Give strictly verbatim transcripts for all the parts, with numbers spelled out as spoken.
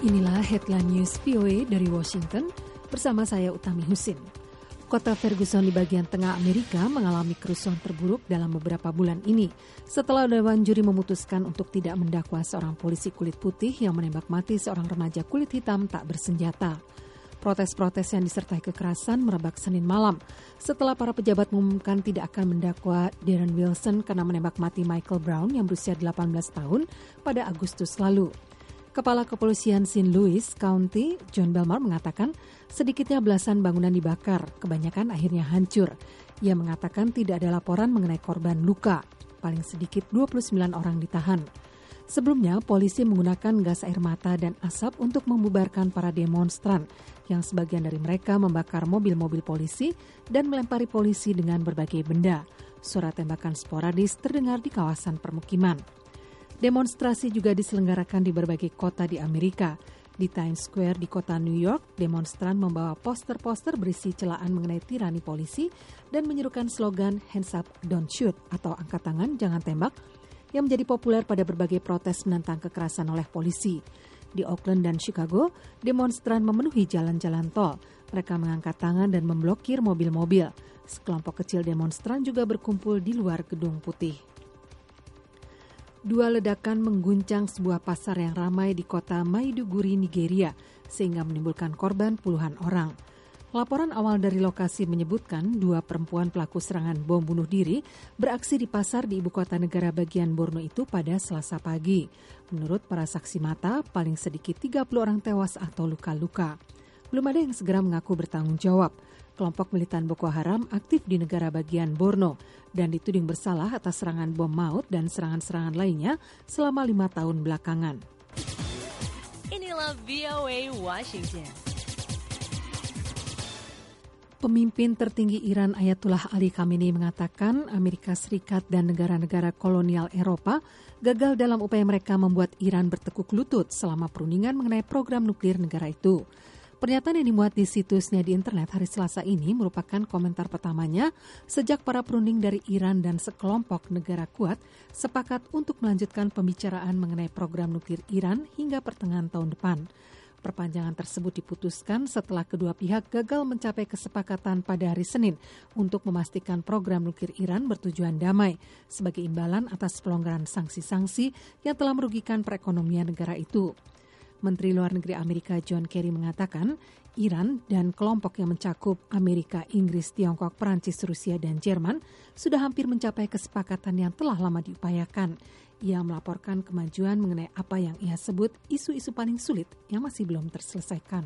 Inilah headline news V O A dari Washington bersama saya Utami Husin. Kota Ferguson di bagian tengah Amerika mengalami kerusuhan terburuk dalam beberapa bulan ini setelah dewan juri memutuskan untuk tidak mendakwa seorang polisi kulit putih yang menembak mati seorang remaja kulit hitam tak bersenjata. Protes-protes yang disertai kekerasan merebak Senin malam setelah para pejabat mengumumkan tidak akan mendakwa Darren Wilson karena menembak mati Michael Brown yang berusia delapan belas tahun pada Agustus lalu. Kepala Kepolisian Saint Louis County, John Belmar, mengatakan sedikitnya belasan bangunan dibakar, kebanyakan akhirnya hancur. Ia mengatakan tidak ada laporan mengenai korban luka, paling sedikit dua puluh sembilan orang ditahan. Sebelumnya, polisi menggunakan gas air mata dan asap untuk membubarkan para demonstran, yang sebagian dari mereka membakar mobil-mobil polisi dan melempari polisi dengan berbagai benda. Suara tembakan sporadis terdengar di kawasan permukiman. Demonstrasi juga diselenggarakan di berbagai kota di Amerika. Di Times Square di kota New York, demonstran membawa poster-poster berisi celaan mengenai tirani polisi dan menyerukan slogan "Hands up, don't shoot" atau "Angkat tangan, jangan tembak" yang menjadi populer pada berbagai protes menentang kekerasan oleh polisi. Di Oakland dan Chicago, demonstran memenuhi jalan-jalan tol. Mereka mengangkat tangan dan memblokir mobil-mobil. Sekelompok kecil demonstran juga berkumpul di luar Gedung Putih. Dua ledakan mengguncang sebuah pasar yang ramai di kota Maiduguri, Nigeria, sehingga menimbulkan korban puluhan orang. Laporan awal dari lokasi menyebutkan dua perempuan pelaku serangan bom bunuh diri beraksi di pasar di ibu kota negara bagian Borno itu pada Selasa pagi. Menurut para saksi mata, paling sedikit tiga puluh orang tewas atau luka-luka. Belum ada yang segera mengaku bertanggung jawab. Kelompok militan Boko Haram aktif di negara bagian Borno dan dituding bersalah atas serangan bom maut dan serangan-serangan lainnya selama lima tahun belakangan. Inilah V O A Washington. Pemimpin tertinggi Iran Ayatullah Ali Khamenei mengatakan Amerika Serikat dan negara-negara kolonial Eropa gagal dalam upaya mereka membuat Iran bertekuk lutut selama perundingan mengenai program nuklir negara itu. Pernyataan yang dimuat di situsnya di internet hari Selasa ini merupakan komentar pertamanya sejak para perunding dari Iran dan sekelompok negara kuat sepakat untuk melanjutkan pembicaraan mengenai program nuklir Iran hingga pertengahan tahun depan. Perpanjangan tersebut diputuskan setelah kedua pihak gagal mencapai kesepakatan pada hari Senin untuk memastikan program nuklir Iran bertujuan damai sebagai imbalan atas pelonggaran sanksi-sanksi yang telah merugikan perekonomian negara itu. Menteri Luar Negeri Amerika John Kerry mengatakan Iran dan kelompok yang mencakup Amerika, Inggris, Tiongkok, Perancis, Rusia, dan Jerman sudah hampir mencapai kesepakatan yang telah lama diupayakan. Ia melaporkan kemajuan mengenai apa yang ia sebut isu-isu paling sulit yang masih belum terselesaikan.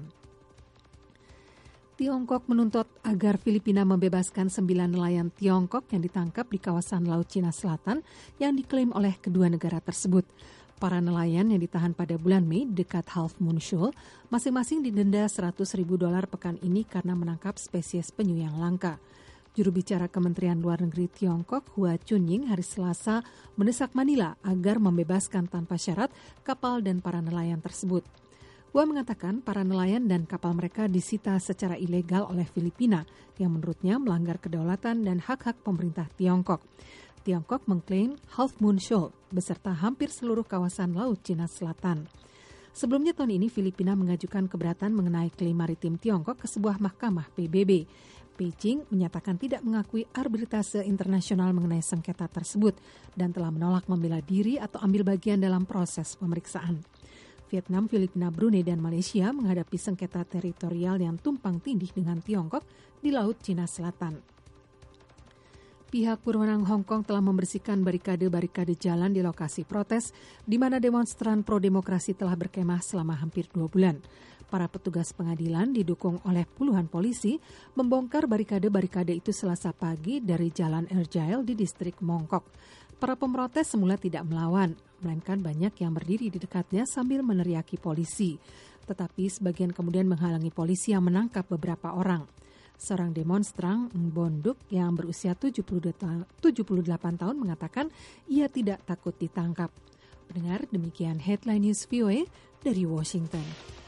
Tiongkok menuntut agar Filipina membebaskan sembilan nelayan Tiongkok yang ditangkap di kawasan Laut Cina Selatan yang diklaim oleh kedua negara tersebut. Para nelayan yang ditahan pada bulan Mei dekat Half Moon Shoal masing-masing didenda seratus ribu dolar pekan ini karena menangkap spesies penyu yang langka. Juru bicara Kementerian Luar Negeri Tiongkok, Hua Chunying, hari Selasa mendesak Manila agar membebaskan tanpa syarat kapal dan para nelayan tersebut. Hua mengatakan para nelayan dan kapal mereka disita secara ilegal oleh Filipina yang menurutnya melanggar kedaulatan dan hak-hak pemerintah Tiongkok. Tiongkok mengklaim Half Moon Shoal beserta hampir seluruh kawasan Laut Cina Selatan. Sebelumnya tahun ini Filipina mengajukan keberatan mengenai klaim maritim Tiongkok ke sebuah mahkamah P B B. Beijing menyatakan tidak mengakui arbitrase internasional mengenai sengketa tersebut dan telah menolak membela diri atau ambil bagian dalam proses pemeriksaan. Vietnam, Filipina, Brunei, dan Malaysia menghadapi sengketa teritorial yang tumpang tindih dengan Tiongkok di Laut Cina Selatan. Pihak berwenang Hong Kong telah membersihkan barikade-barikade jalan di lokasi protes di mana demonstran pro-demokrasi telah berkemah selama hampir dua bulan. Para petugas pengadilan didukung oleh puluhan polisi membongkar barikade-barikade itu Selasa pagi dari Jalan Erjail di distrik Mongkok. Para pemrotes semula tidak melawan, melainkan banyak yang berdiri di dekatnya sambil meneriaki polisi. Tetapi sebagian kemudian menghalangi polisi yang menangkap beberapa orang. Seorang demonstran Bonduk yang berusia tujuh puluh delapan tahun mengatakan ia tidak takut ditangkap. Pendengar, demikian headline news V O A dari Washington.